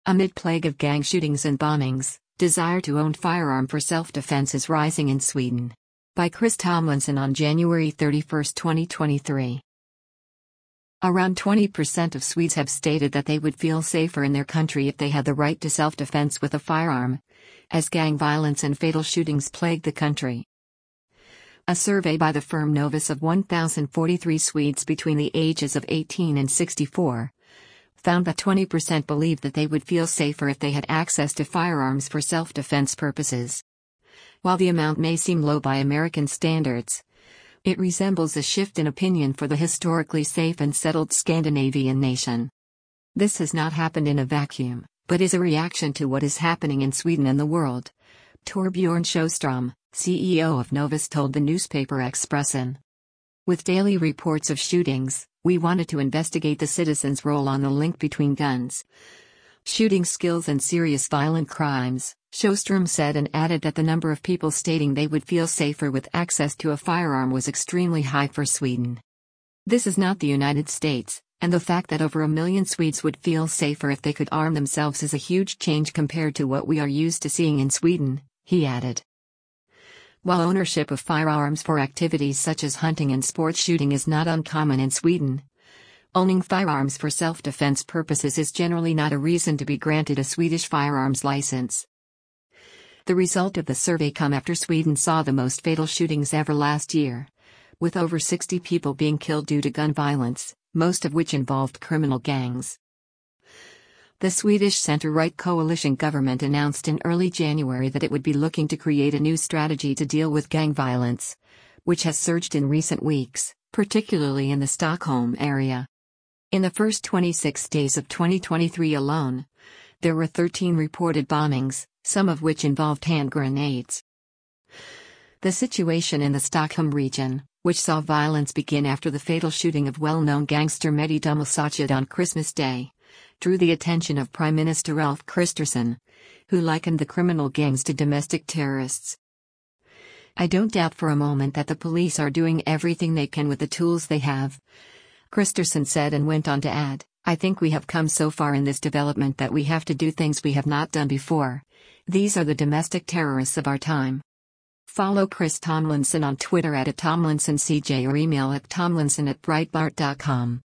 Amid plague of gang shootings and bombings, desire to own firearm for self-defense is rising in Sweden. By Chris Tomlinson on January 31, 2023. Around 20% of Swedes have stated that they would feel safer in their country if they had the right to self-defense with a firearm, as gang violence and fatal shootings plague the country. A survey by the firm Novus of 1,043 Swedes between the ages of 18 and 64 found that 20% believed that they would feel safer if they had access to firearms for self-defense purposes. While the amount may seem low by American standards, it resembles a shift in opinion for the historically safe and settled Scandinavian nation. This has not happened in a vacuum, but is a reaction to what is happening in Sweden and the world. Torbjörn Sjöström, CEO of Novus, told the newspaper Expressen. With daily reports of shootings, we wanted to investigate the citizens' role on the link between guns, shooting skills and serious violent crimes, Sjöström said, and added that the number of people stating they would feel safer with access to a firearm was extremely high for Sweden. This is not the United States, and the fact that over 1 million Swedes would feel safer if they could arm themselves is a huge change compared to what we are used to seeing in Sweden, he added. While ownership of firearms for activities such as hunting and sports shooting is not uncommon in Sweden, owning firearms for self-defense purposes is generally not a reason to be granted a Swedish firearms license. The result of the survey come after Sweden saw the most fatal shootings ever last year, with over 60 people being killed due to gun violence, most of which involved criminal gangs. The Swedish center-right coalition government announced in early January that it would be looking to create a new strategy to deal with gang violence, which has surged in recent weeks, particularly in the Stockholm area. In the first 26 days of 2023 alone, there were 13 reported bombings, some of which involved hand grenades. The situation in the Stockholm region, which saw violence begin after the fatal shooting of well-known gangster Mehdi Dumelsached on Christmas Day, drew the attention of Prime Minister Ulf Kristersson, who likened the criminal gangs to domestic terrorists. "I don't doubt for a moment that the police are doing everything they can with the tools they have," Kristersson said, and went on to add, "I think we have come so far in this development that we have to do things we have not done before. These are the domestic terrorists of our time." Follow Chris Tomlinson on Twitter @TomlinsonCJ or email at tomlinson@breitbart.com.